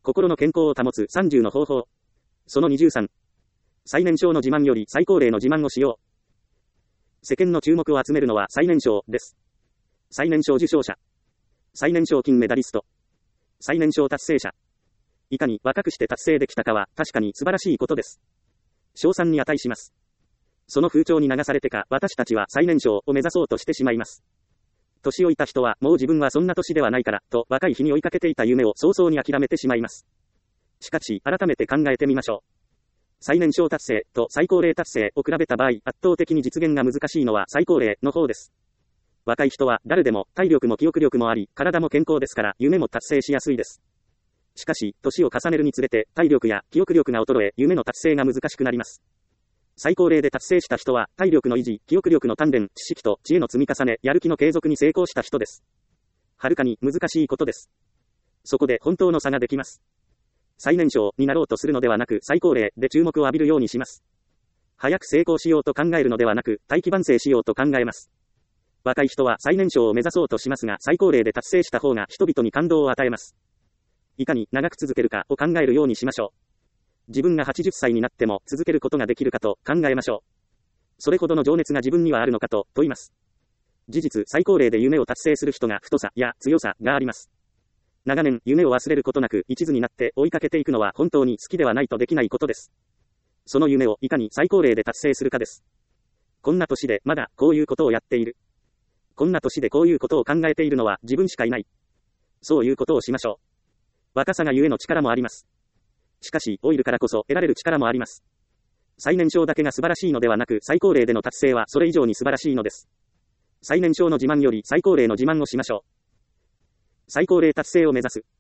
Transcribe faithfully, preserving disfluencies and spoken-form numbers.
心の健康を保つさんじゅうの方法。そのにじゅうさん。最年少の自慢より最高齢の自慢をしよう。世間の注目を集めるのは最年少です。最年少受賞者。最年少金メダリスト。最年少達成者。いかに若くして達成できたかは確かに素晴らしいことです。称賛に値します。その風潮に流されてか、私たちは最年少を目指そうとしてしまいます。年老いた人はもう自分はそんな年ではないからと若い日に追いかけていた夢を早々に諦めてしまいます。しかし改めて考えてみましょう。最年少達成と最高齢達成を比べた場合、圧倒的に実現が難しいのは最高齢の方です。若い人は誰でも体力も記憶力もあり、体も健康ですから夢も達成しやすいです。しかし、年を重ねるにつれて体力や記憶力が衰え、夢の達成が難しくなります。最高齢で達成した人は、体力の維持、記憶力の鍛錬、知識と知恵の積み重ね、やる気の継続に成功した人です。はるかに難しいことです。そこで本当の差ができます。最年少になろうとするのではなく、最高齢で注目を浴びるようにします。早く成功しようと考えるのではなく、大器晩成しようと考えます。若い人は最年少を目指そうとしますが、最高齢で達成した方が人々に感動を与えます。いかに長く続けるかを考えるようにしましょう。自分がはちじゅっさいになっても続けることができるかと考えましょう。それほどの情熱が自分にはあるのかと問います。事実、最高齢で夢を達成する人が太さや強さがあります。長年、夢を忘れることなく一途になって追いかけていくのは本当に好きではないとできないことです。その夢をいかに最高齢で達成するかです。こんな年でまだこういうことをやっている。こんな年でこういうことを考えているのは自分しかいない。そういうことをしましょう。若さがゆえの力もあります。しかし、老いるからこそ得られる力もあります。最年少だけが素晴らしいのではなく、最高齢での達成はそれ以上に素晴らしいのです。最年少の自慢より最高齢の自慢をしましょう。最高齢達成を目指す。